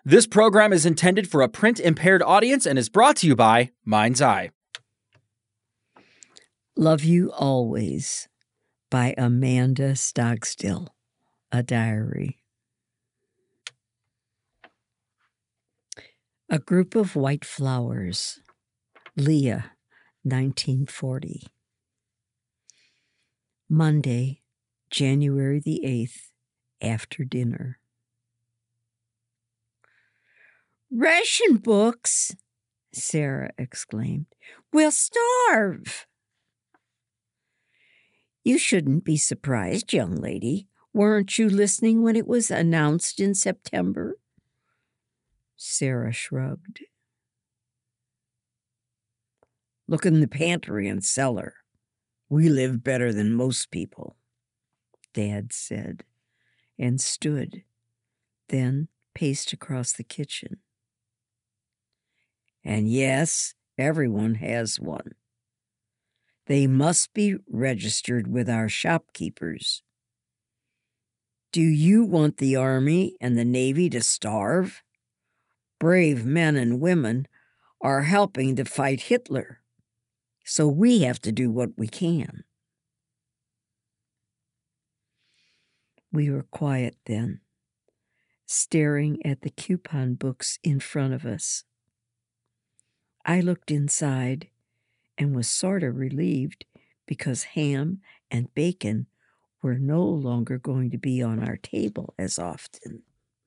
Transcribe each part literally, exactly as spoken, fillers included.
This program is intended for a print-impaired audience and is brought to you by Mind's Eye. Love You Always by Amanda Stockstill, a diary. A Group of White Flowers, Leah, nineteen forty. Monday, January the eighth, after dinner. "Ration books," Sarah exclaimed. "We'll starve." "You shouldn't be surprised, young lady. Weren't you listening when it was announced in September?" Sarah shrugged. "Look in the pantry and cellar. We live better than most people," Dad said, and stood, then paced across the kitchen. "And yes, everyone has one. They must be registered with our shopkeepers. Do you want the Army and the Navy to starve? Brave men and women are helping to fight Hitler, so we have to do what we can." We were quiet then, staring at the coupon books in front of us. I looked inside and was sort of relieved because ham and bacon were no longer going to be on our table as often.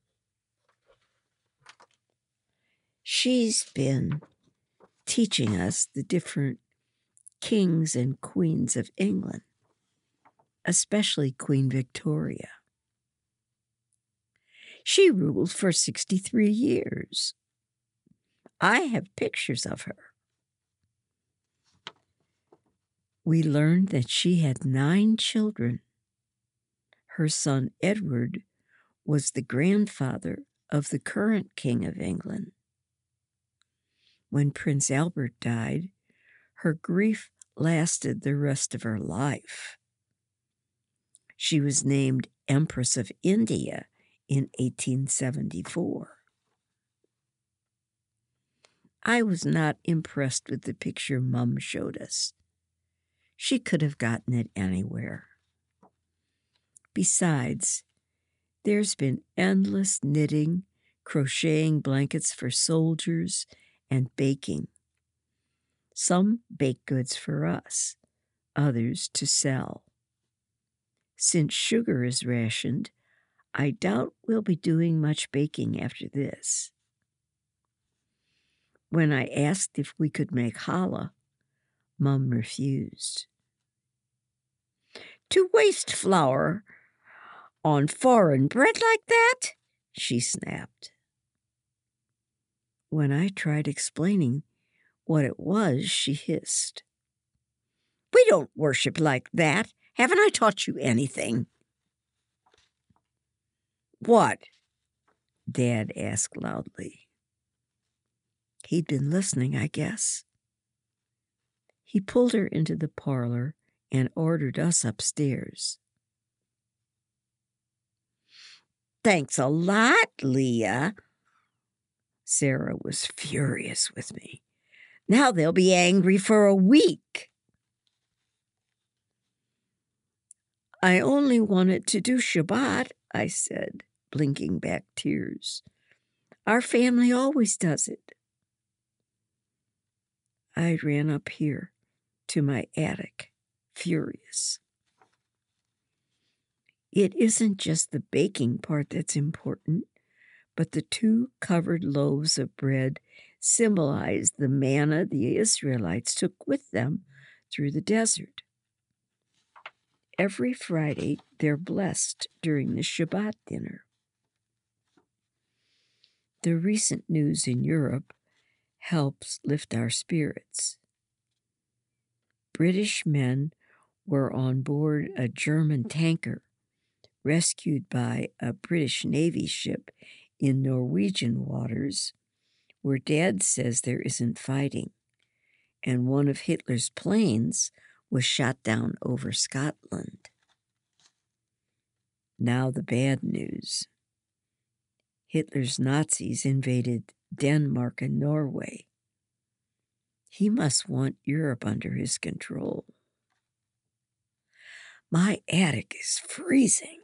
She's been teaching us the different kings and queens of England, especially Queen Victoria. She ruled for sixty-three years. I have pictures of her. We learned that she had nine children. Her son Edward was the grandfather of the current King of England. When Prince Albert died, her grief lasted the rest of her life. She was named Empress of India in eighteen seventy-four. I was not impressed with the picture Mum showed us. She could have gotten it anywhere. Besides, there's been endless knitting, crocheting blankets for soldiers, and baking. Some baked goods for us, others to sell. Since sugar is rationed, I doubt we'll be doing much baking after this. When I asked if we could make challah, Mum refused. "To waste flour on foreign bread like that?" she snapped. When I tried explaining what it was, she hissed. "We don't worship like that. Haven't I taught you anything?" "What?" Dad asked loudly. He'd been listening, I guess. He pulled her into the parlor and ordered us upstairs. "Thanks a lot, Leah." Sarah was furious with me. "Now they'll be angry for a week." "I only wanted to do Shabbat," I said, blinking back tears. "Our family always does it." I ran up here to my attic, furious. It isn't just the baking part that's important, but the two covered loaves of bread symbolize the manna the Israelites took with them through the desert. Every Friday, they're blessed during the Shabbat dinner. The recent news in Europe helps lift our spirits. British men were on board a German tanker rescued by a British Navy ship in Norwegian waters, where Dad says there isn't fighting, and one of Hitler's planes was shot down over Scotland. Now the bad news. Hitler's Nazis invaded Denmark and Norway. He must want Europe under his control. My attic is freezing.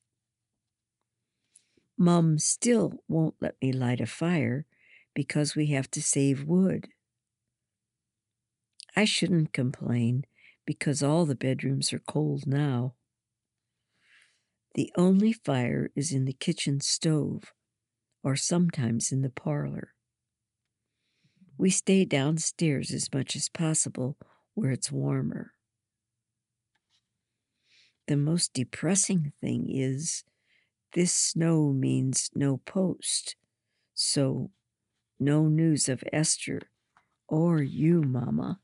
Mum still won't let me light a fire because we have to save wood. I shouldn't complain because all the bedrooms are cold now. The only fire is in the kitchen stove, or sometimes in the parlor. We stay downstairs as much as possible where it's warmer. The most depressing thing is this snow means no post, so no news of Esther or you, Mama.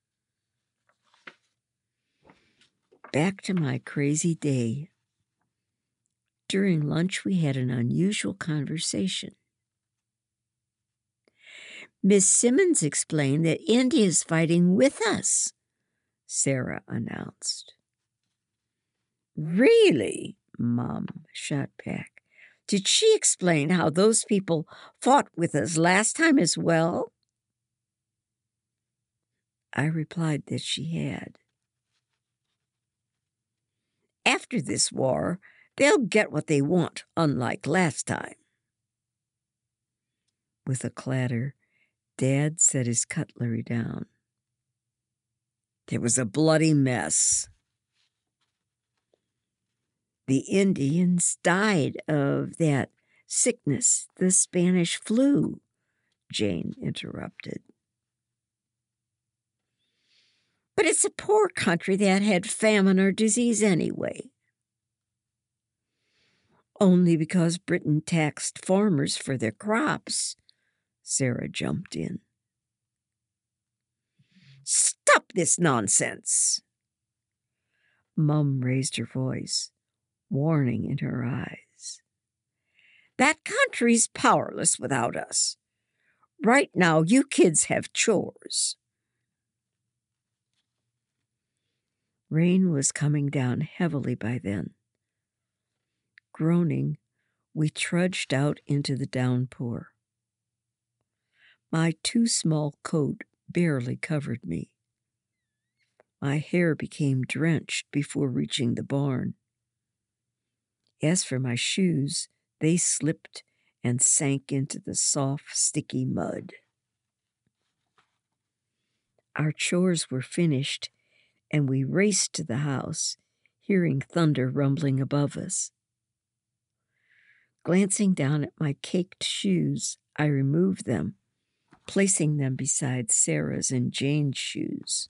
Back to my crazy day. During lunch, we had an unusual conversation. Miss Simmons explained that India is fighting with us, Sarah announced. Really? Mom shot back. Did she explain how those people fought with us last time as well? I replied that she had. After this war, they'll get what they want, unlike last time. With a clatter, Dad set his cutlery down. There was a bloody mess. The Indians died of that sickness, the Spanish flu, Jane interrupted. But it's a poor country that had famine or disease anyway. Only because Britain taxed farmers for their crops, Sarah jumped in. Stop this nonsense! Mum raised her voice, warning in her eyes. That country's powerless without us. Right now, you kids have chores. Rain was coming down heavily by then. Groaning, we trudged out into the downpour. My too small coat barely covered me. My hair became drenched before reaching the barn. As for my shoes, they slipped and sank into the soft, sticky mud. Our chores were finished, and we raced to the house, hearing thunder rumbling above us. Glancing down at my caked shoes, I removed them, placing them beside Sarah's and Jane's shoes.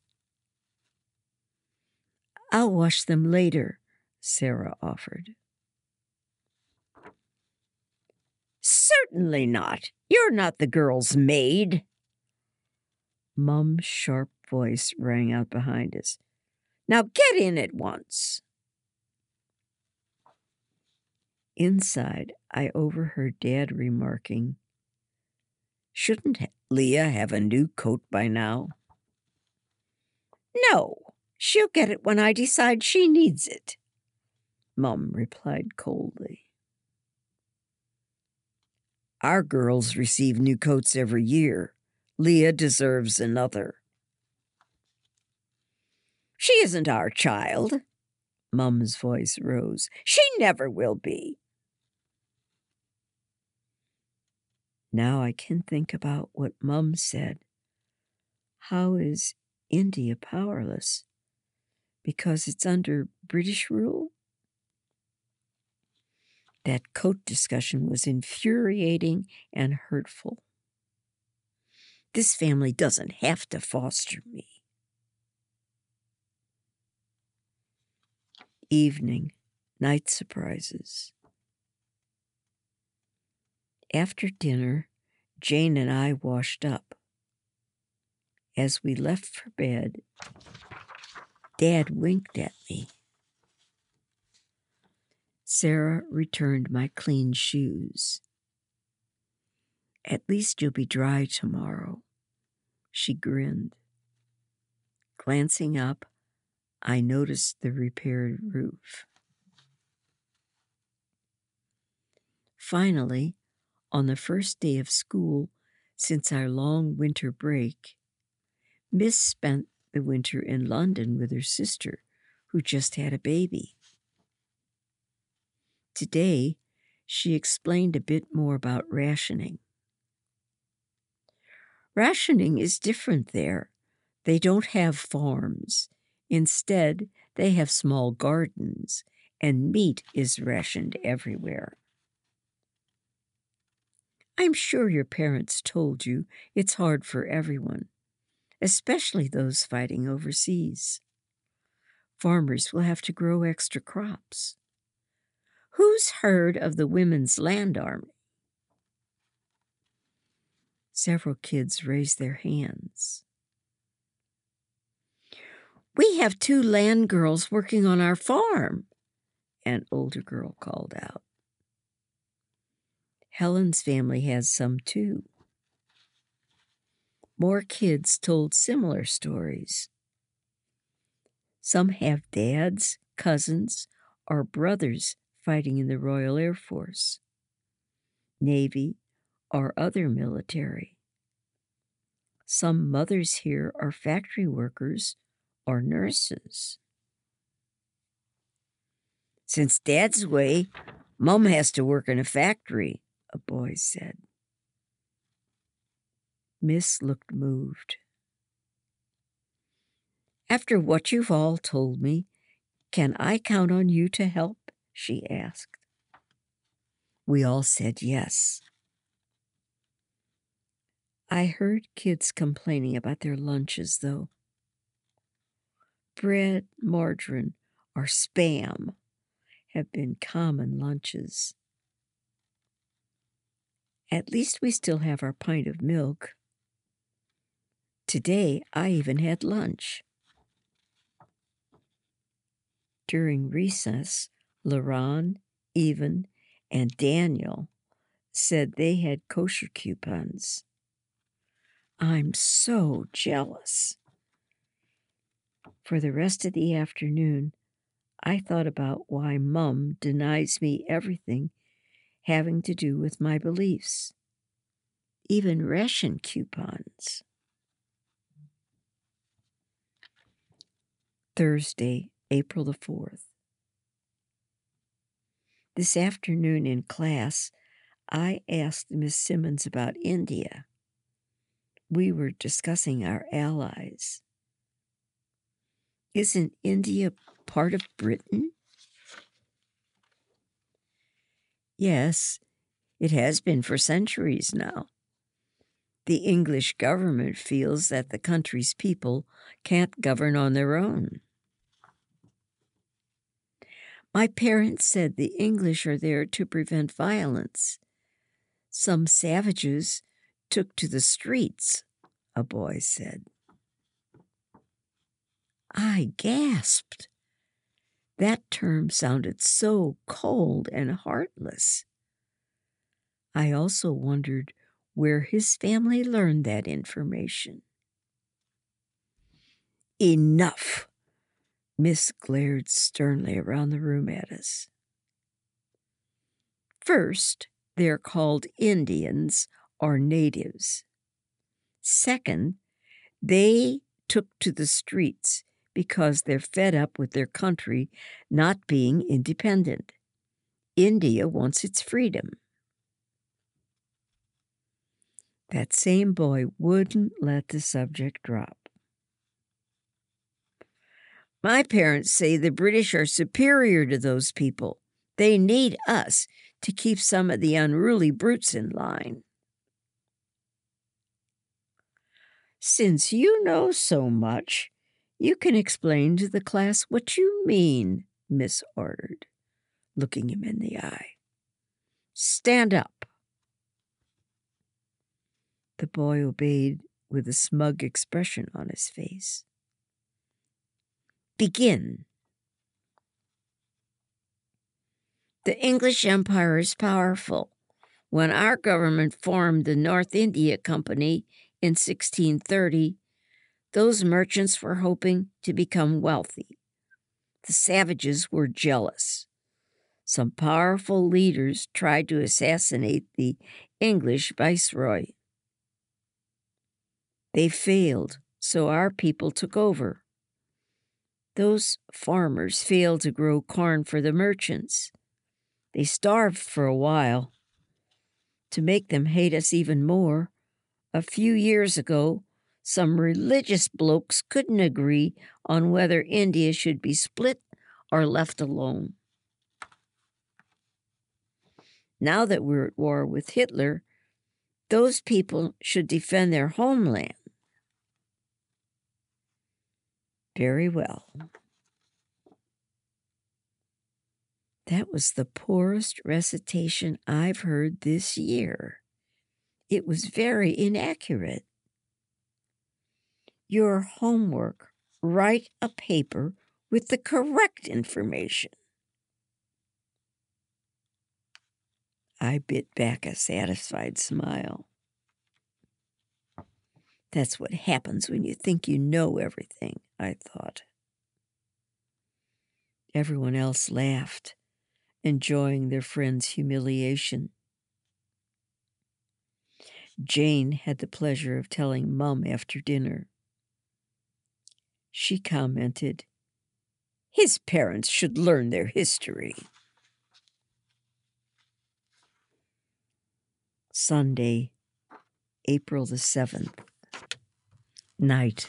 I'll wash them later, Sarah offered. Certainly not. You're not the girl's maid. Mum's sharp voice rang out behind us. Now get in at once. Inside, I overheard Dad remarking, Shouldn't Leah have a new coat by now? No, she'll get it when I decide she needs it, Mum replied coldly. Our girls receive new coats every year. Leah deserves another. She isn't our child. Mum's voice rose. She never will be. Now I can think about what Mum said. How is India powerless? Because it's under British rule? That coat discussion was infuriating and hurtful. This family doesn't have to foster me. Evening, night surprises. After dinner, Jane and I washed up. As we left for bed, Dad winked at me. Sarah returned my clean shoes. At least you'll be dry tomorrow, she grinned. Glancing up, I noticed the repaired roof. Finally, On the first day of school since our long winter break, Miss spent the winter in London with her sister, who just had a baby. Today, she explained a bit more about rationing. Rationing is different there. They don't have farms. Instead, they have small gardens, and meat is rationed everywhere. I'm sure your parents told you it's hard for everyone, especially those fighting overseas. Farmers will have to grow extra crops. Who's heard of the Women's Land Army? Several kids raised their hands. We have two land girls working on our farm, an older girl called out. Helen's family has some too. More kids told similar stories. Some have dads, cousins, or brothers fighting in the Royal Air Force, Navy, or other military. Some mothers here are factory workers or nurses. Since Dad's away, Mom has to work in a factory, a boy said. Miss looked moved. After what you've all told me, can I count on you to help? She asked. We all said yes. I heard kids complaining about their lunches, though. Bread, margarine, or Spam have been common lunches. At least we still have our pint of milk. Today, I even had lunch. During recess, LaRon, Even, and Daniel said they had kosher coupons. I'm so jealous. For the rest of the afternoon, I thought about why Mum denies me everything having to do with my beliefs, even ration coupons. Thursday, April the fourth. This afternoon in class, I asked Miss Simmons about India. We were discussing our allies. Isn't India part of Britain? Yes, it has been for centuries now. The English government feels that the country's people can't govern on their own. My parents said the English are there to prevent violence. Some savages took to the streets, a boy said. I gasped. That term sounded so cold and heartless. I also wondered where his family learned that information. Enough! Miss glared sternly around the room at us. First, they're called Indians or natives. Second, they took to the streets because they're fed up with their country not being independent. India wants its freedom. That same boy wouldn't let the subject drop. My parents say the British are superior to those people. They need us to keep some of the unruly brutes in line. Since you know so much, you can explain to the class what you mean, Miss ordered, looking him in the eye. Stand up. The boy obeyed with a smug expression on his face. Begin. The English Empire is powerful. When our government formed the North India Company in sixteen thirty, those merchants were hoping to become wealthy. The savages were jealous. Some powerful leaders tried to assassinate the English viceroy. They failed, so our people took over. Those farmers failed to grow corn for the merchants. They starved for a while. To make them hate us even more, a few years ago, some religious blokes couldn't agree on whether India should be split or left alone. Now that we're at war with Hitler, those people should defend their homeland. Very well. That was the poorest recitation I've heard this year. It was very inaccurate. Your homework, write a paper with the correct information. I bit back a satisfied smile. That's what happens when you think you know everything, I thought. Everyone else laughed, enjoying their friend's humiliation. Jane had the pleasure of telling Mum after dinner. She commented, "His parents should learn their history." Sunday, April the seventh. Night.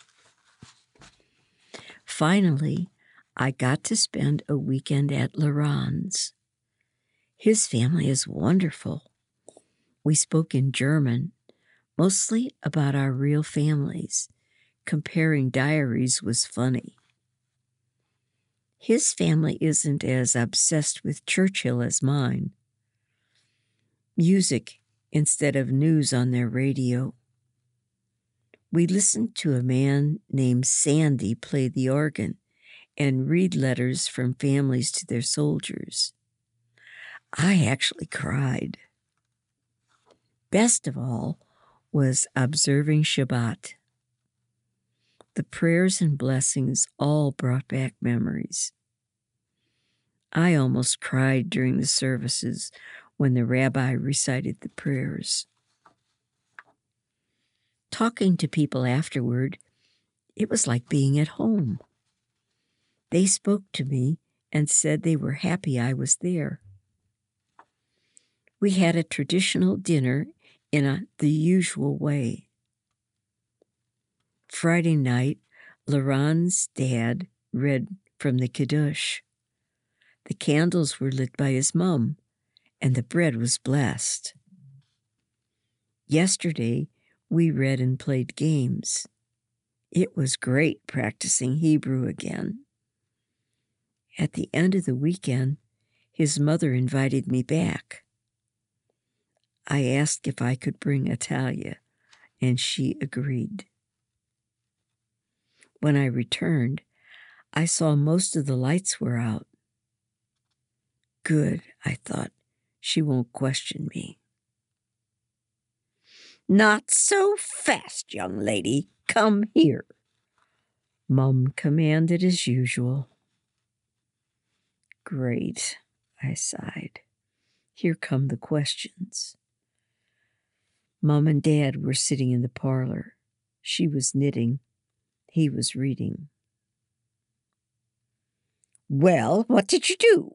Finally, I got to spend a weekend at Laurent's. His family is wonderful. We spoke in German, mostly about our real families. Comparing diaries was funny. His family isn't as obsessed with Churchill as mine. Music instead of news on their radio. We listened to a man named Sandy play the organ and read letters from families to their soldiers. I actually cried. Best of all was observing Shabbat. The prayers and blessings all brought back memories. I almost cried during the services when the rabbi recited the prayers. Talking to people afterward, it was like being at home. They spoke to me and said they were happy I was there. We had a traditional dinner in a, the usual way. Friday night, Laurent's dad read from the Kiddush. The candles were lit by his mum, and the bread was blessed. Yesterday, we read and played games. It was great practicing Hebrew again. At the end of the weekend, his mother invited me back. I asked if I could bring Atalia, and she agreed. When I returned, I saw most of the lights were out. Good, I thought. She won't question me. "Not so fast, young lady. Come here," Mum commanded as usual. Great, I sighed. Here come the questions. Mum and Dad were sitting in the parlor. She was knitting. He was reading. "Well, what did you do?"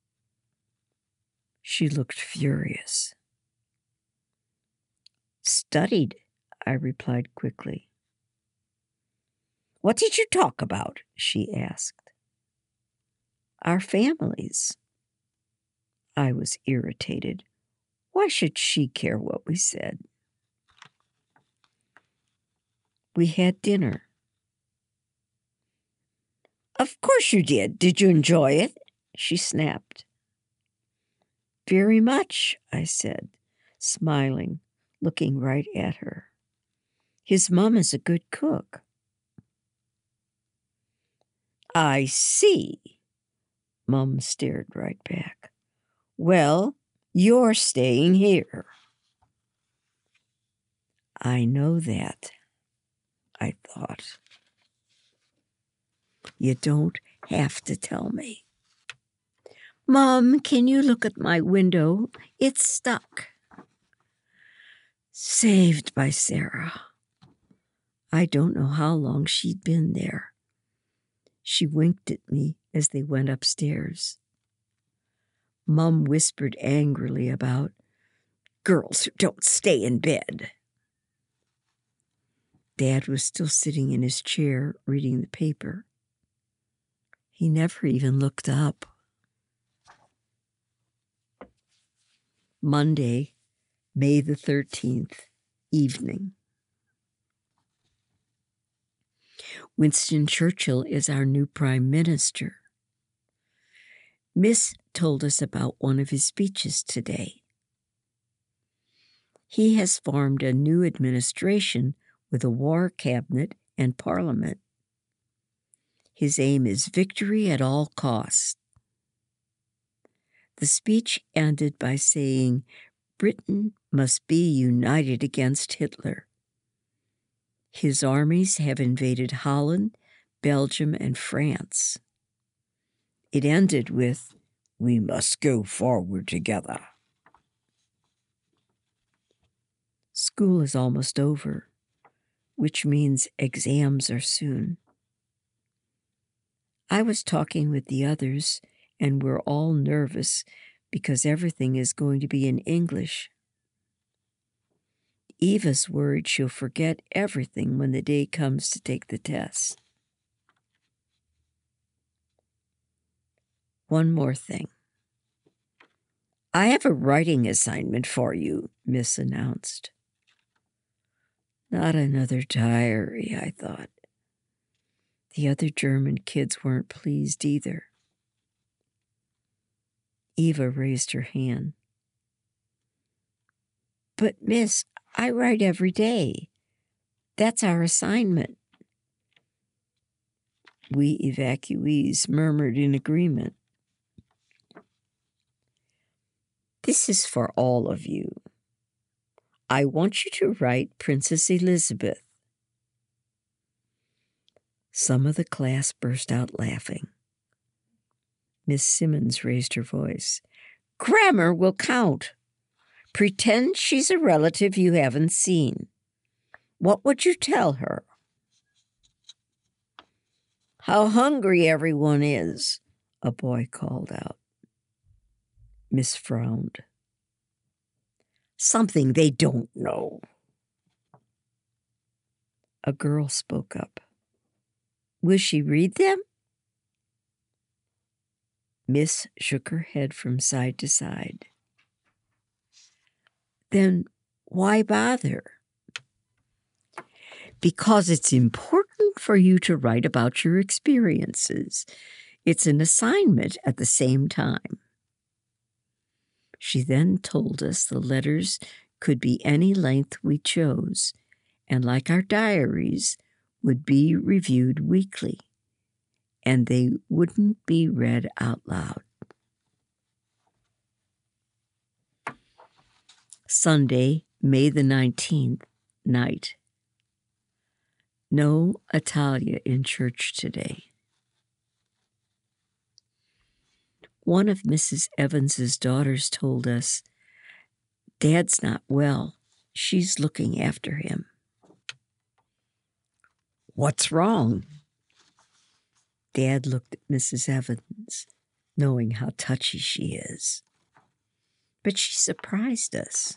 She looked furious. "Studied," I replied quickly. "What did you talk about?" she asked. "Our families." I was irritated. Why should she care what we said? We had dinner. "Of course you did. Did you enjoy it?" she snapped. "Very much," I said, smiling, looking right at her. "His mom is a good cook." "I see." Mum stared right back. "Well, you're staying here." I know that, I thought. You don't have to tell me. "Mom, can you look at my window? It's stuck." Saved by Sarah. I don't know how long she'd been there. She winked at me as they went upstairs. Mum whispered angrily about girls who don't stay in bed. Dad was still sitting in his chair reading the paper. He never even looked up. Monday, May the thirteenth, evening. Winston Churchill is our new Prime Minister. Miss told us about one of his speeches today. He has formed a new administration with a war cabinet and parliament. His aim is victory at all costs. The speech ended by saying Britain must be united against Hitler. His armies have invaded Holland, Belgium, and France. It ended with, "We must go forward together." School is almost over, which means exams are soon. I was talking with the others, and we're all nervous because everything is going to be in English. Eva's worried she'll forget everything when the day comes to take the test. One more thing. I have a writing assignment for you, Miss announced. Not another diary, I thought. The other German kids weren't pleased either. Eva raised her hand. But, Miss, I write every day. That's our assignment. We evacuees murmured in agreement. This is for all of you. I want you to write Princess Elizabeth. Some of the class burst out laughing. Miss Simmons raised her voice. Grammar will count. Pretend she's a relative you haven't seen. What would you tell her? How hungry everyone is, a boy called out. Miss frowned. Something they don't know. A girl spoke up. Will she read them? Miss shook her head from side to side. Then why bother? Because it's important for you to write about your experiences. It's an assignment at the same time. She then told us the letters could be any length we chose, and like our diaries, would be reviewed weekly, and they wouldn't be read out loud. Sunday, May the nineteenth, night. No Italia in church today. One of Missus Evans's daughters told us, Dad's not well. She's looking after him. What's wrong? Dad looked at Missus Evans, knowing how touchy she is. But she surprised us.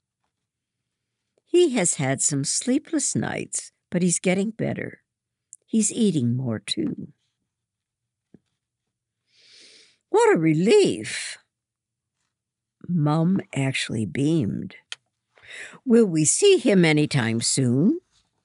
He has had some sleepless nights, but he's getting better. He's eating more, too. What a relief! Mum actually beamed. Will we see him anytime soon?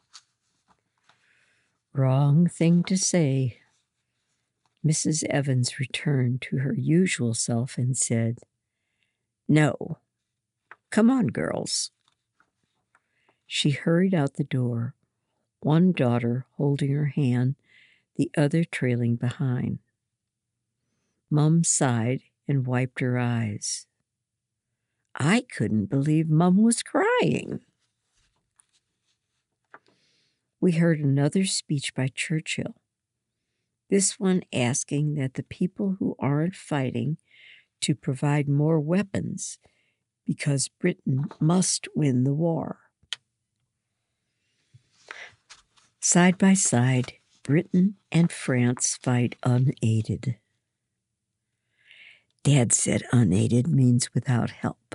Wrong thing to say. Missus Evans returned to her usual self and said, No. Come on, girls. She hurried out the door, one daughter holding her hand, the other trailing behind. Mum sighed and wiped her eyes. I couldn't believe Mum was crying. We heard another speech by Churchill, this one asking that the people who aren't fighting to provide more weapons because Britain must win the war. Side by side, Britain and France fight unaided. Dad said unaided means without help.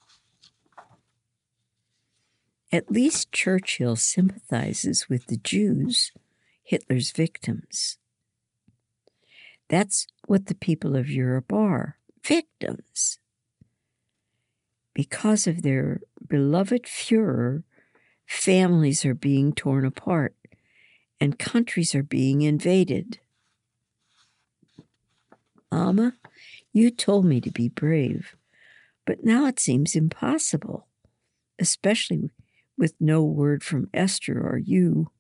At least Churchill sympathizes with the Jews, Hitler's victims. That's what the people of Europe are, victims. Because of their beloved Führer, families are being torn apart and countries are being invaded. Mama, you told me to be brave, but now it seems impossible, especially with no word from Esther or you.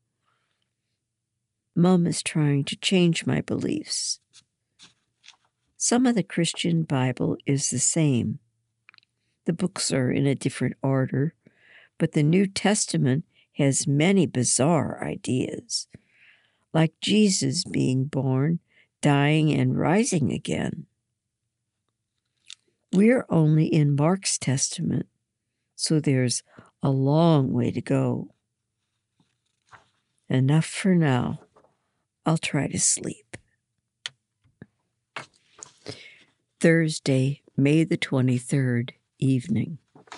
Mom is trying to change my beliefs. Some of the Christian Bible is the same. The books are in a different order, but the New Testament has many bizarre ideas, like Jesus being born, dying, and rising again. We're only in Mark's Testament, so there's a long way to go. Enough for now. I'll try to sleep. Thursday, May the twenty-third, evening.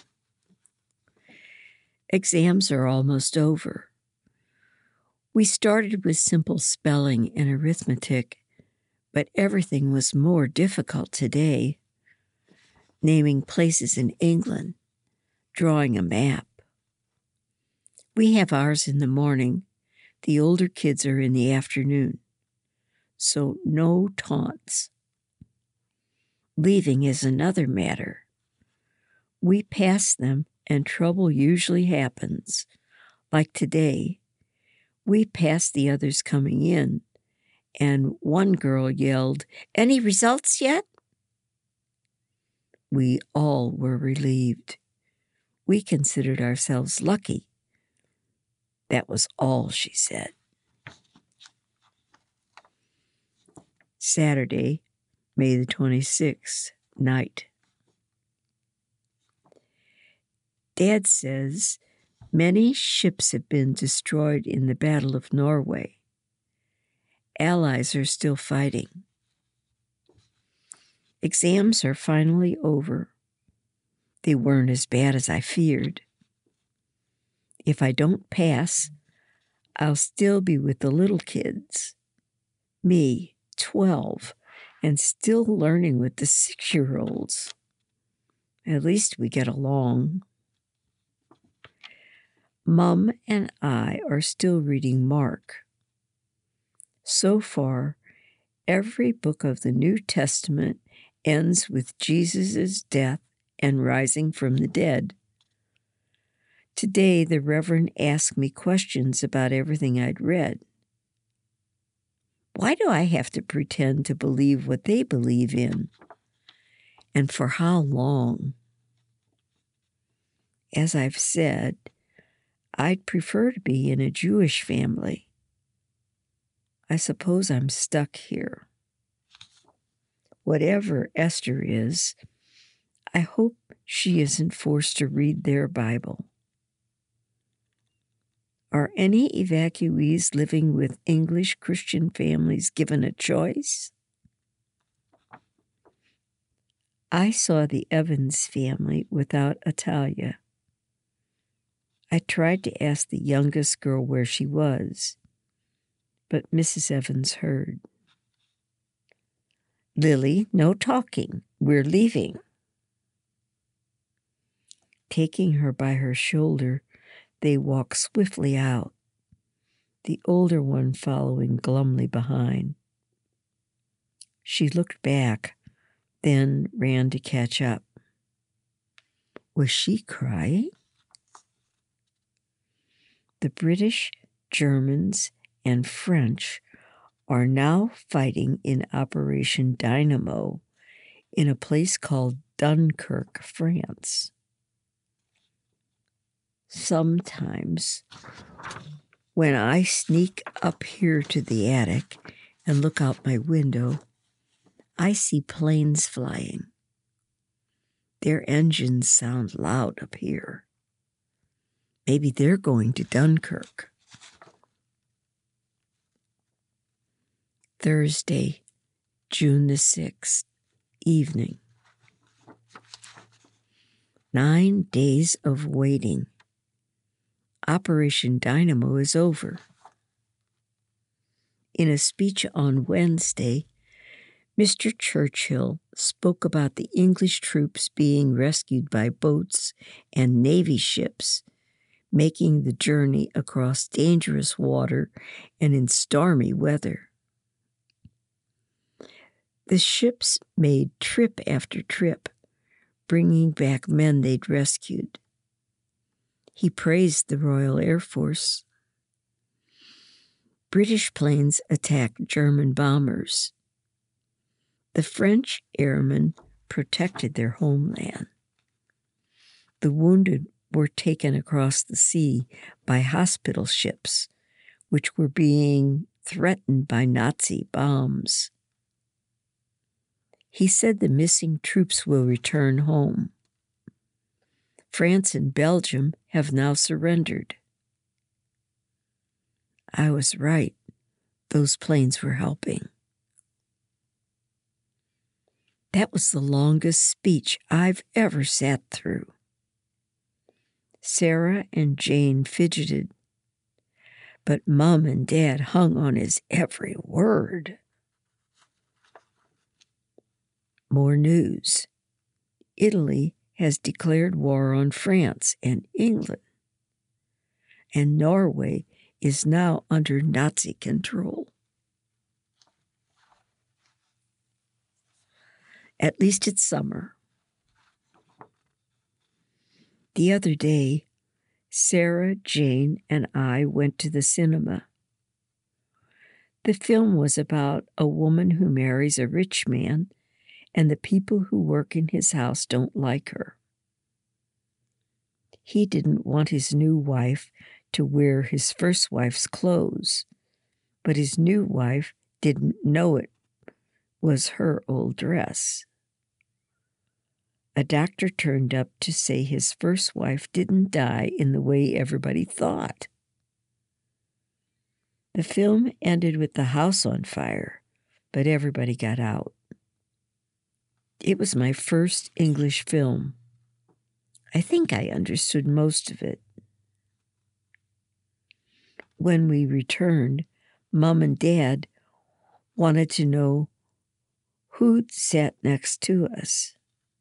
Exams are almost over. We started with simple spelling and arithmetic, but everything was more difficult today. Naming places in England, drawing a map. We have ours in the morning. The older kids are in the afternoon. So no taunts. Leaving is another matter. We pass them and trouble usually happens. Like today, we passed the others coming in, and one girl yelled, "Any results yet?" We all were relieved. We considered ourselves lucky. That was all she said. Saturday, May the twenty-sixth, night. Dad says many ships have been destroyed in the Battle of Norway. Allies are still fighting. Exams are finally over. They weren't as bad as I feared. If I don't pass, I'll still be with the little kids. Me, twelve, and still learning with the six-year-olds. At least we get along. Mom and I are still reading Mark. So far, every book of the New Testament ends with Jesus' death and rising from the dead. Today, the Reverend asked me questions about everything I'd read. Why do I have to pretend to believe what they believe in? And for how long? As I've said, I'd prefer to be in a Jewish family. I suppose I'm stuck here. Whatever Esther is, I hope she isn't forced to read their Bible. Are any evacuees living with English Christian families given a choice? I saw the Evans family without Atalia. I tried to ask the youngest girl where she was, but Missus Evans heard. Lily, no talking. We're leaving. Taking her by her shoulder, they walked swiftly out, the older one following glumly behind. She looked back, then ran to catch up. Was she crying? The British, Germans, and French are now fighting in Operation Dynamo in a place called Dunkirk, France. Sometimes, when I sneak up here to the attic and look out my window, I see planes flying. Their engines sound loud up here. Maybe they're going to Dunkirk. Thursday, June the sixth, evening. Nine days of waiting. Operation Dynamo is over. In a speech on Wednesday, Mister Churchill spoke about the English troops being rescued by boats and Navy ships, making the journey across dangerous water and in stormy weather. The ships made trip after trip, bringing back men they'd rescued. He praised the Royal Air Force. British planes attacked German bombers. The French airmen protected their homeland. The wounded were taken across the sea by hospital ships, which were being threatened by Nazi bombs. He said the missing troops will return home. France and Belgium have now surrendered. I was right. Those planes were helping. That was the longest speech I've ever sat through. Sarah and Jane fidgeted, but Mom and Dad hung on his every word. More news. Italy has declared war on France and England, and Norway is now under Nazi control. At least it's summer. The other day, Sarah, Jane, and I went to the cinema. The film was about a woman who marries a rich man, and the people who work in his house don't like her. He didn't want his new wife to wear his first wife's clothes, but his new wife didn't know it was her old dress. A doctor turned up to say his first wife didn't die in the way everybody thought. The film ended with the house on fire, but everybody got out. It was my first English film. I think I understood most of it. When we returned, Mom and Dad wanted to know who'd sat next to us.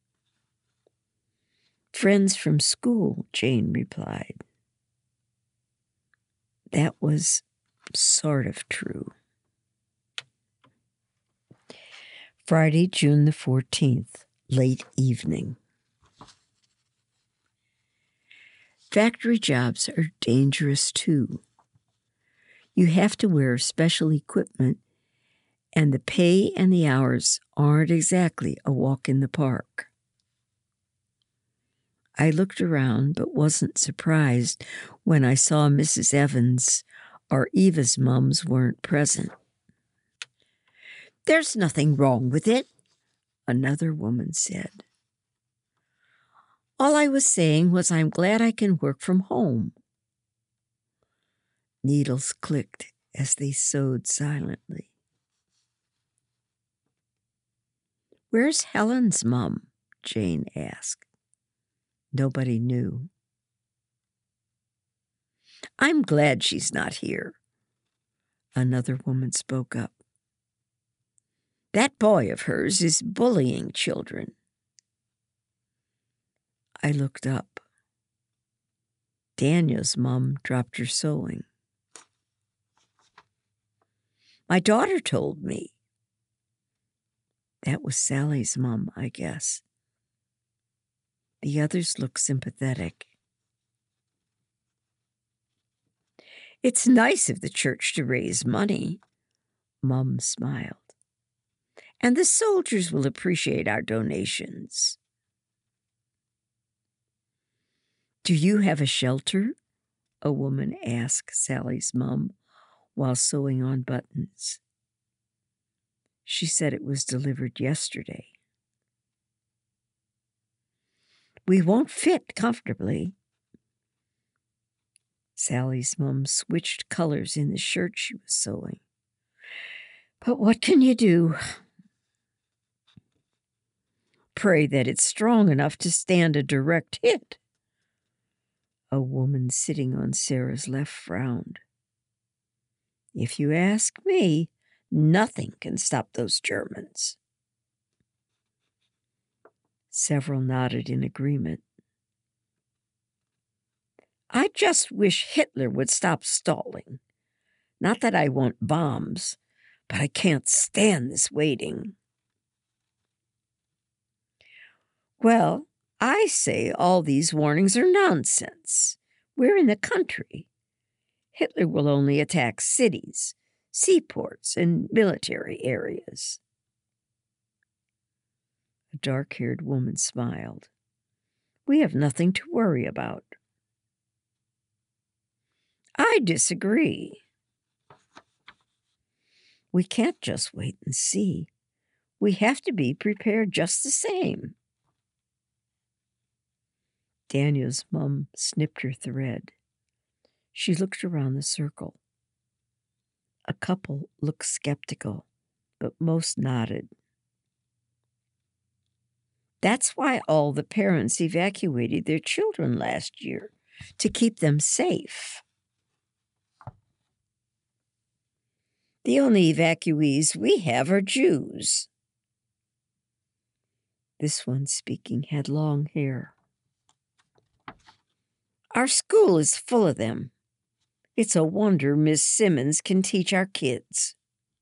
Friends from school, Jane replied. That was sort of true. Friday, June the fourteenth, late evening. Factory jobs are dangerous too. You have to wear special equipment, and the pay and the hours aren't exactly a walk in the park. I looked around but wasn't surprised when I saw Missus Evans or Eva's mums weren't present. There's nothing wrong with it, another woman said. All I was saying was I'm glad I can work from home. Needles clicked as they sewed silently. Where's Helen's mum? Jane asked. Nobody knew. I'm glad she's not here, another woman spoke up. That boy of hers is bullying children. I looked up. Daniel's mum dropped her sewing. My daughter told me. That was Sally's mum, I guess. The others looked sympathetic. It's nice of the church to raise money, Mum smiled. And the soldiers will appreciate our donations. Do you have a shelter? A woman asked Sally's mum while sewing on buttons. She said it was delivered yesterday. We won't fit comfortably. Sally's mom switched colors in the shirt she was sewing. But what can you do? Pray that it's strong enough to stand a direct hit. A woman sitting on Sarah's left frowned. If you ask me, nothing can stop those Germans. Several nodded in agreement. I just wish Hitler would stop stalling. Not that I want bombs, but I can't stand this waiting. Well, I say all these warnings are nonsense. We're in the country. Hitler will only attack cities, seaports, and military areas. A dark-haired woman smiled. We have nothing to worry about. I disagree. We can't just wait and see. We have to be prepared just the same. Daniel's mum snipped her thread. She looked around the circle. A couple looked skeptical, but most nodded. That's why all the parents evacuated their children last year, to keep them safe. The only evacuees we have are Jews. This one speaking had long hair. Our school is full of them. It's a wonder Miss Simmons can teach our kids.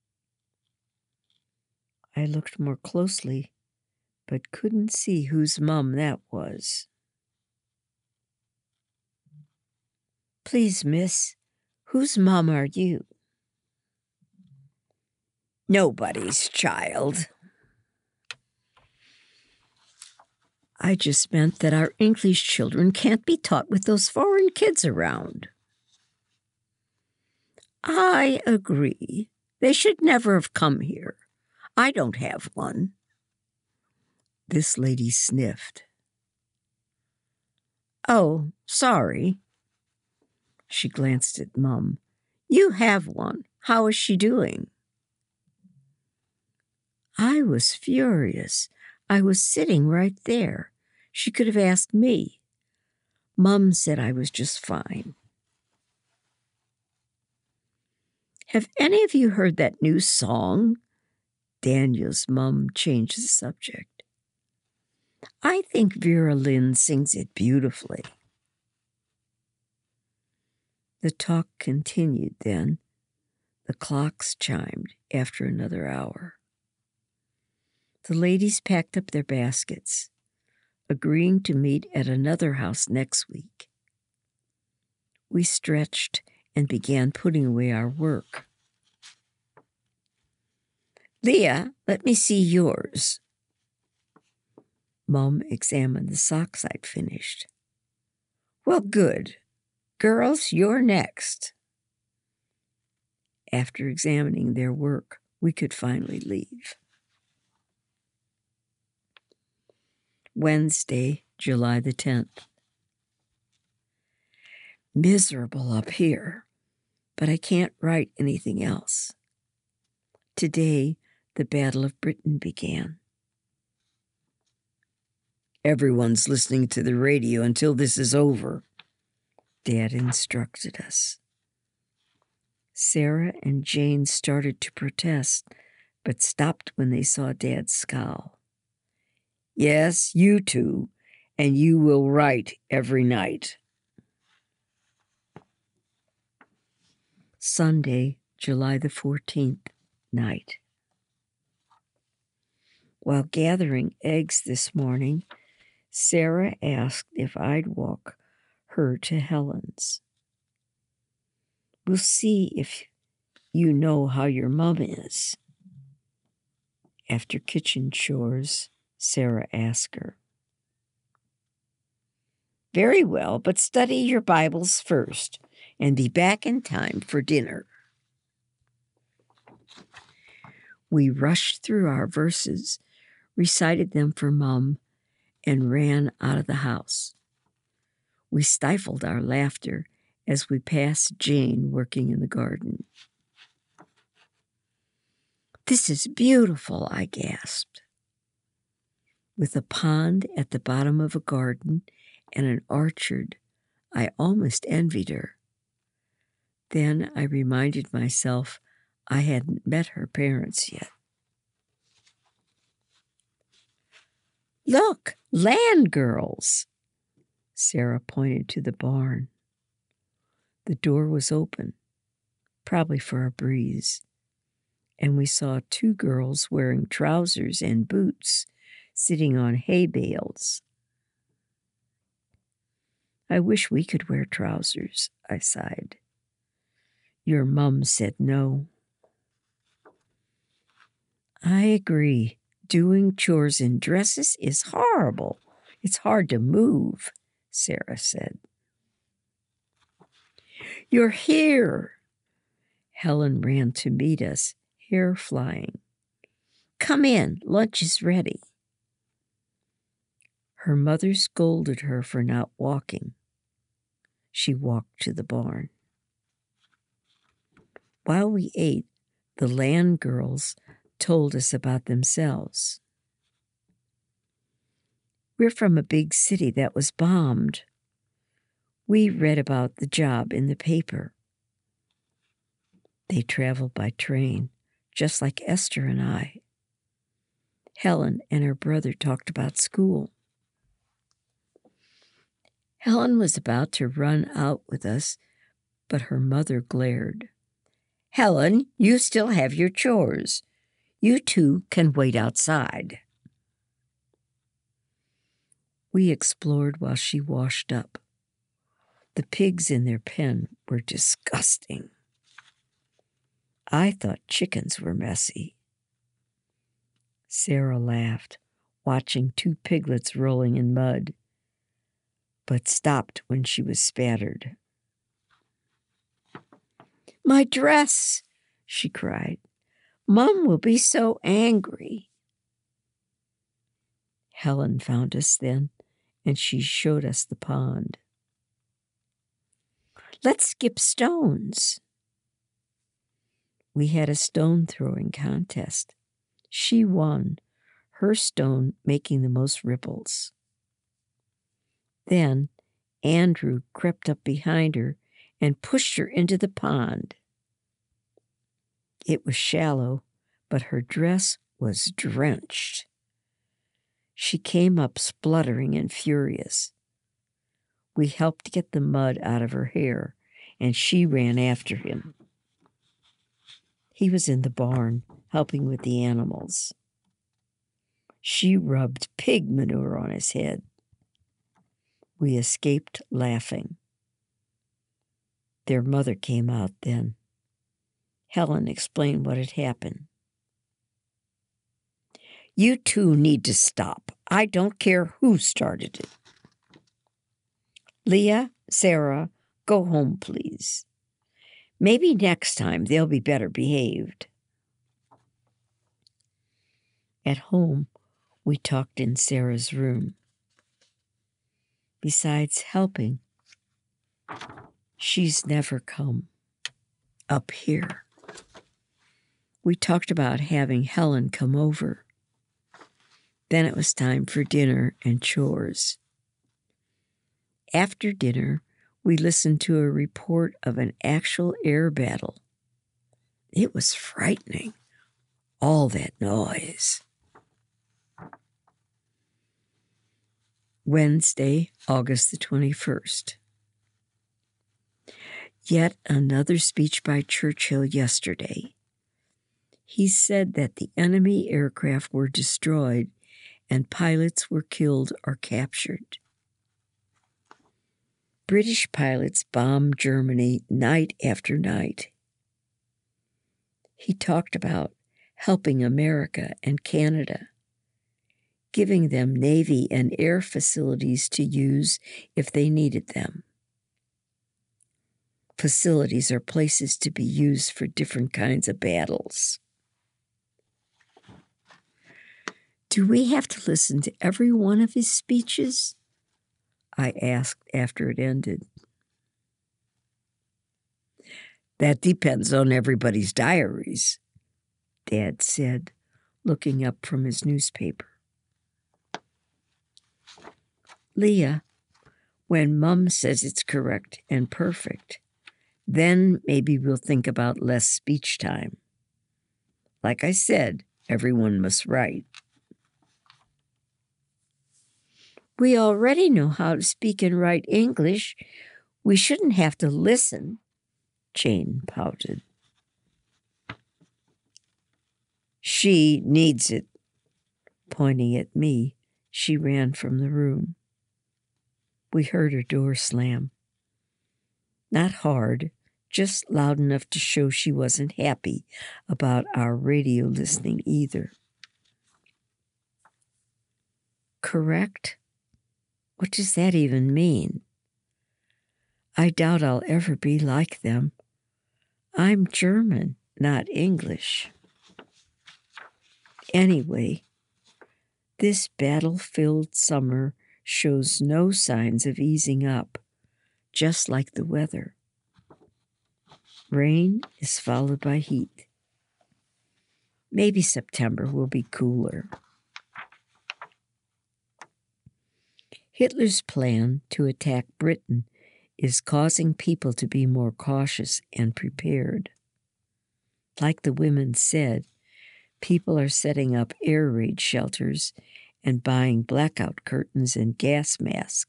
I looked more closely, but couldn't see whose mum that was. Please, miss, whose mum are you? Nobody's, child. I just meant that our English children can't be taught with those foreign kids around. I agree. They should never have come here. I don't have one. This lady sniffed. Oh, sorry. She glanced at Mum. You have one. How is she doing? I was furious. I was sitting right there. She could have asked me. Mum said I was just fine. Have any of you heard that new song? Daniel's mum changed the subject. I think Vera Lynn sings it beautifully. The talk continued then. The clocks chimed after another hour. The ladies packed up their baskets, agreeing to meet at another house next week. We stretched and began putting away our work. Leah, let me see yours. Mum examined the socks I'd finished. Well, good. Girls, you're next. After examining their work, we could finally leave. Wednesday, July the tenth. Miserable up here, but I can't write anything else. Today, the Battle of Britain began. Everyone's listening to the radio until this is over, Dad instructed us. Sarah and Jane started to protest, but stopped when they saw Dad's scowl. Yes, you too, and you will write every night. Sunday, July the fourteenth, night. While gathering eggs this morning, Sarah asked if I'd walk her to Helen's. We'll see if you know how your mum is. After kitchen chores, Sarah asked her. Very well, but study your Bibles first and be back in time for dinner. We rushed through our verses, recited them for Mum, and ran out of the house. We stifled our laughter as we passed Jane working in the garden. "This is beautiful," I gasped. With a pond at the bottom of a garden and an orchard, I almost envied her. Then I reminded myself I hadn't met her parents yet. "Look, land girls!" Sarah pointed to the barn. The door was open, probably for a breeze, and we saw two girls wearing trousers and boots sitting on hay bales. "I wish we could wear trousers," I sighed. "Your mum said no." "I agree. Doing chores in dresses is horrible. It's hard to move," Sarah said. "You're here!" Helen ran to meet us, hair flying. "Come in, lunch is ready." Her mother scolded her for not walking. She walked to the barn. While we ate, the land girls told us about themselves. "We're from a big city that was bombed. We read about the job in the paper." They traveled by train, just like Esther and I. Helen and her brother talked about school. Helen was about to run out with us, but her mother glared. "Helen, you still have your chores. You two can wait outside." We explored while she washed up. The pigs in their pen were disgusting. I thought chickens were messy. Sarah laughed, watching two piglets rolling in mud, but stopped when she was spattered. "My dress!" she cried. "Mum will be so angry." Helen found us then, and she showed us the pond. "Let's skip stones." We had a stone throwing contest. She won, her stone making the most ripples. Then Andrew crept up behind her and pushed her into the pond. It was shallow, but her dress was drenched. She came up spluttering and furious. We helped get the mud out of her hair, and she ran after him. He was in the barn, helping with the animals. She rubbed pig manure on his head. We escaped laughing. Their mother came out then. Helen explained what had happened. "You two need to stop. I don't care who started it. Leah, Sarah, go home, please. Maybe next time they'll be better behaved." At home, we talked in Sarah's room. Besides helping, she's never come up here. We talked about having Helen come over. Then it was time for dinner and chores. After dinner, we listened to a report of an actual air battle. It was frightening, all that noise. Wednesday, August the twenty-first. Yet another speech by Churchill yesterday. He said that the enemy aircraft were destroyed and pilots were killed or captured. British pilots bombed Germany night after night. He talked about helping America and Canada, giving them Navy and air facilities to use if they needed them. Facilities are places to be used for different kinds of battles. Do we have to listen to every one of his speeches? I asked after it ended. That depends on everybody's diaries, Dad said, looking up from his newspaper. Leah, when Mum says it's correct and perfect, then maybe we'll think about less speech time. Like I said, everyone must write. We already know how to speak and write English. We shouldn't have to listen, Jane pouted. She needs it. Pointing at me, she ran from the room. We heard her door slam. Not hard, just loud enough to show she wasn't happy about our radio listening either. Correct? What does that even mean? I doubt I'll ever be like them. I'm German, not English. Anyway, this battle-filled summer shows no signs of easing up, just like the weather. Rain is followed by heat. Maybe September will be cooler. Hitler's plan to attack Britain is causing people to be more cautious and prepared. Like the women said, people are setting up air raid shelters and buying blackout curtains and gas masks.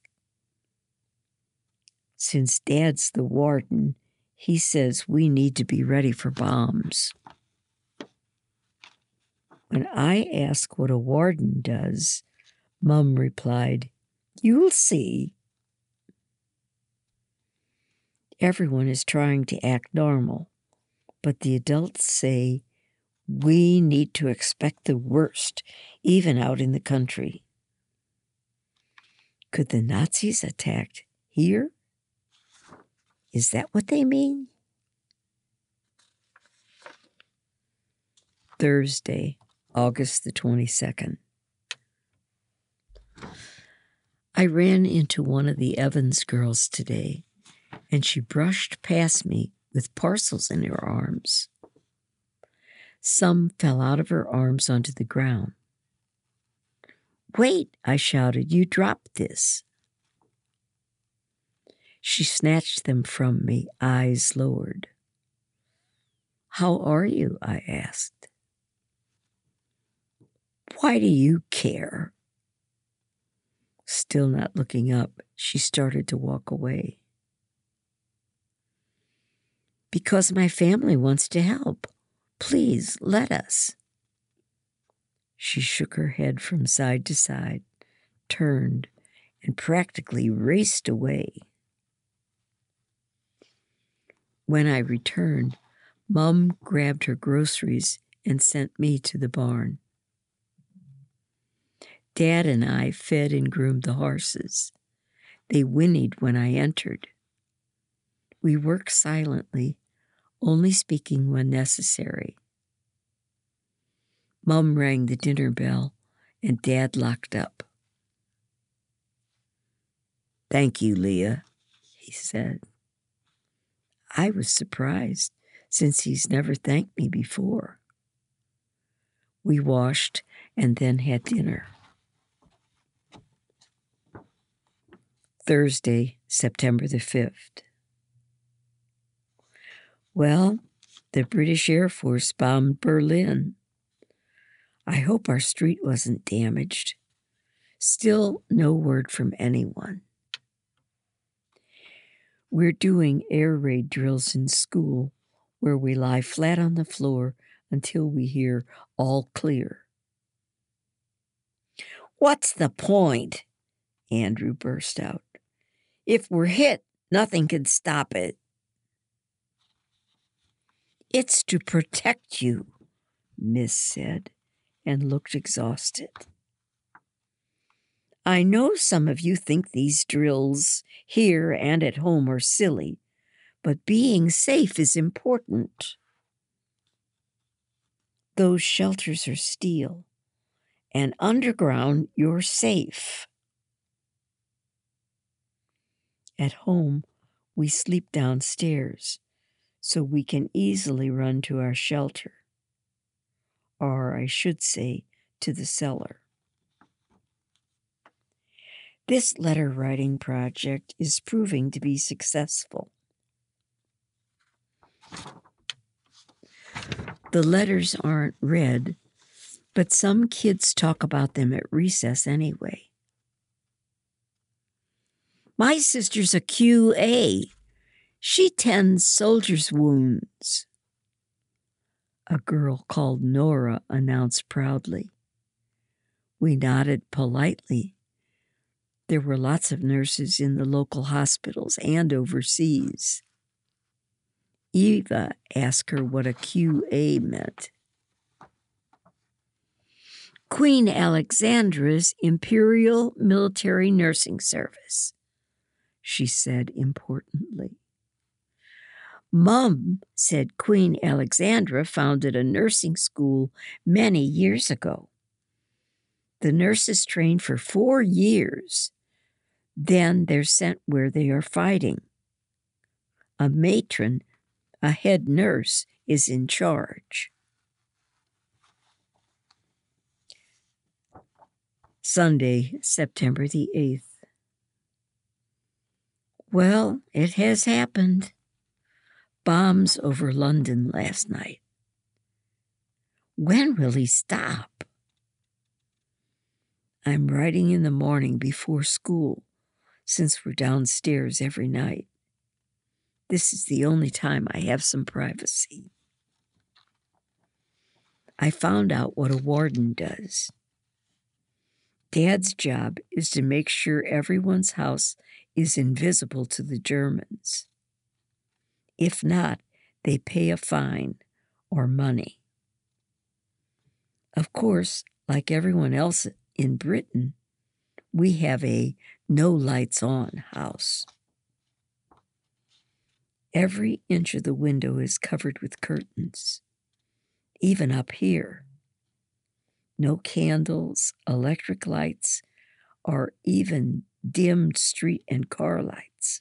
Since Dad's the warden, he says we need to be ready for bombs. When I ask what a warden does, Mum replied, "You'll see." Everyone is trying to act normal, but the adults say we need to expect the worst, even out in the country. Could the Nazis attack here? Is that what they mean? Thursday, August the twenty-second. I ran into one of the Evans girls today, and she brushed past me with parcels in her arms. Some fell out of her arms onto the ground. "Wait," I shouted, "you dropped this." She snatched them from me, eyes lowered. "How are you?" I asked. "Why do you care?" Still not looking up, she started to walk away. "Because my family wants to help. Please, let us." She shook her head from side to side, turned, and practically raced away. When I returned, Mum grabbed her groceries and sent me to the barn. Dad and I fed and groomed the horses. They whinnied when I entered. We worked silently, only speaking when necessary. Mum rang the dinner bell, and Dad locked up. "Thank you, Leah," he said. I was surprised, since he's never thanked me before. We washed and then had dinner. Thursday, September the fifth. Well, the British Air Force bombed Berlin. I hope our street wasn't damaged. Still no word from anyone. We're doing air raid drills in school where we lie flat on the floor until we hear all clear. "What's the point?" Andrew burst out. "If we're hit, nothing can stop it." "It's to protect you," Miss said, and looked exhausted. "I know some of you think these drills here and at home are silly, but being safe is important. Those shelters are steel, and underground you're safe. At home, we sleep downstairs so we can easily run to our shelter, or I should say, to the cellar. This letter writing project is proving to be successful. The letters aren't read, but some kids talk about them at recess anyway. My sister's a Q A. She tends soldiers' wounds, a girl called Nora announced proudly. We nodded politely. There were lots of nurses in the local hospitals and overseas. Eva asked her what a Q A meant. Queen Alexandra's Imperial Military Nursing Service, she said importantly. Mum said Queen Alexandra founded a nursing school many years ago. The nurses train for four years. Then they're sent where they are fighting. A matron, a head nurse, is in charge. Sunday, September the eighth. Well, it has happened. Bombs over London last night. When will he stop? I'm writing in the morning before school, since we're downstairs every night. This is the only time I have some privacy. I found out what a warden does. Dad's job is to make sure everyone's house is invisible to the Germans. If not, they pay a fine or money. Of course, like everyone else in Britain, we have a no lights on house. Every inch of the window is covered with curtains, even up here. No candles, electric lights, or even dimmed street and car lights.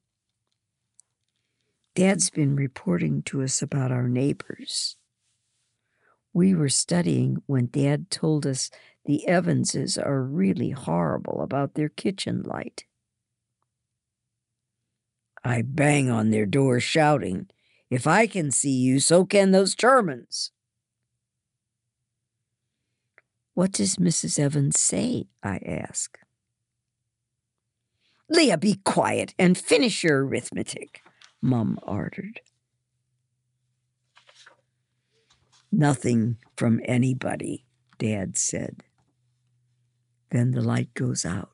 Dad's been reporting to us about our neighbors. We were studying when Dad told us the Evanses are really horrible about their kitchen light. I bang on their door shouting, "If I can see you, so can those Germans." What does Missus Evans say? I ask. Leah, be quiet and finish your arithmetic, Mum ordered. Nothing from anybody, Dad said. Then the light goes out.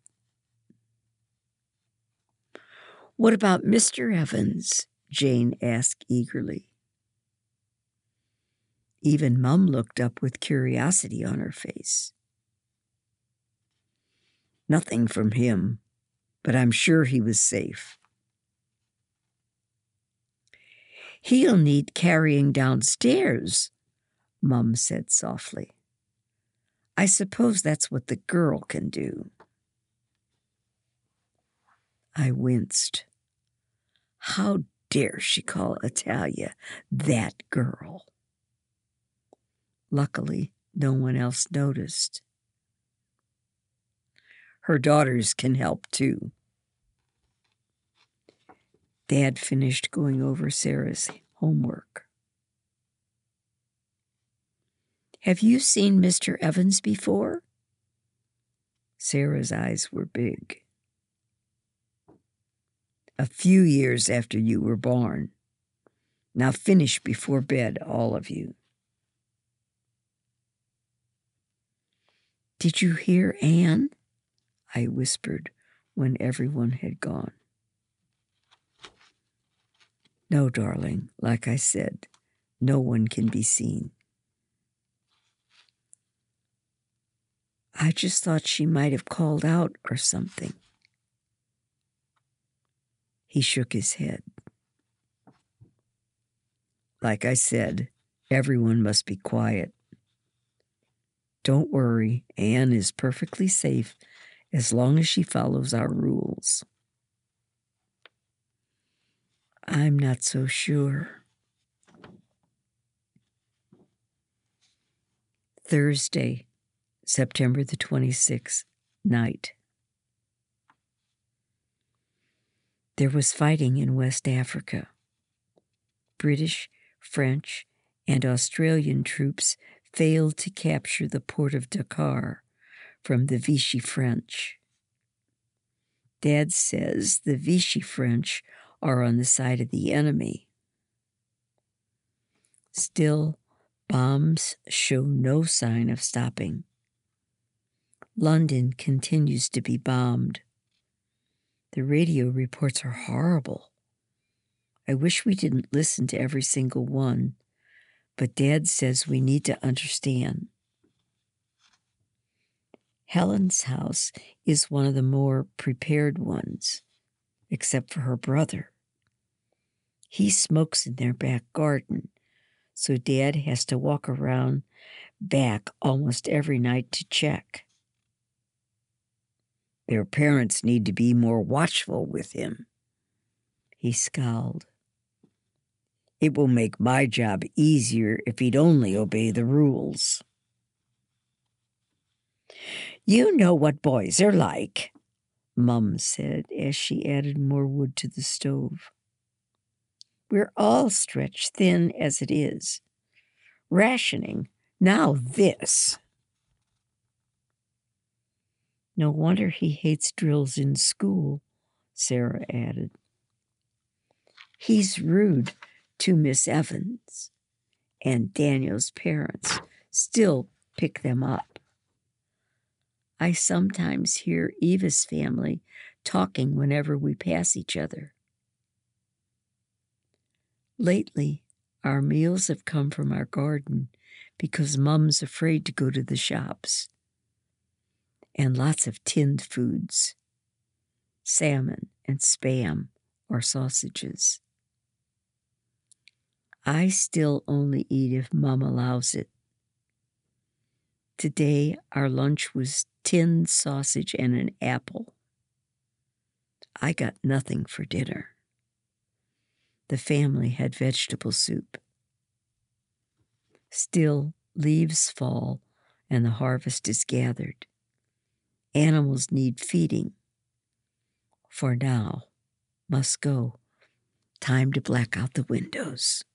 What about Mister Evans? Jane asked eagerly. Even Mum looked up with curiosity on her face. Nothing from him, but I'm sure he was safe. He'll need carrying downstairs, Mum said softly. I suppose that's what the girl can do. I winced. How dare she call Italia that girl? Luckily, no one else noticed. Her daughters can help too. Dad finished going over Sarah's homework. Have you seen Mister Evans before? Sarah's eyes were big. A few years after you were born. Now finish before bed, all of you. Did you hear Anne? I whispered when everyone had gone. No, darling, like I said, no one can be seen. I just thought she might have called out or something. He shook his head. Like I said, everyone must be quiet. Don't worry, Anne is perfectly safe as long as she follows our rules. I'm not so sure. Thursday, September the twenty-sixth, night. There was fighting in West Africa. British, French, and Australian troops failed to capture the port of Dakar from the Vichy French. Dad says the Vichy French are on the side of the enemy. Still, bombs show no sign of stopping. London continues to be bombed. The radio reports are horrible. I wish we didn't listen to every single one, but Dad says we need to understand. Helen's house is one of the more prepared ones, except for her brother. He smokes in their back garden, so Dad has to walk around back almost every night to check. Their parents need to be more watchful with him. He scowled. It will make my job easier if he'd only obey the rules. You know what boys are like, Mum said as she added more wood to the stove. We're all stretched thin as it is. Rationing, now this. No wonder he hates drills in school, Sarah added. He's rude to Miss Evans, and Daniel's parents still pick them up. I sometimes hear Eva's family talking whenever we pass each other. Lately, our meals have come from our garden because Mum's afraid to go to the shops. And lots of tinned foods, salmon and Spam or sausages. I still only eat if Mum allows it. Today, our lunch was tinned sausage and an apple. I got nothing for dinner. The family had vegetable soup. Still, leaves fall and the harvest is gathered. Animals need feeding. For now, must go. Time to black out the windows.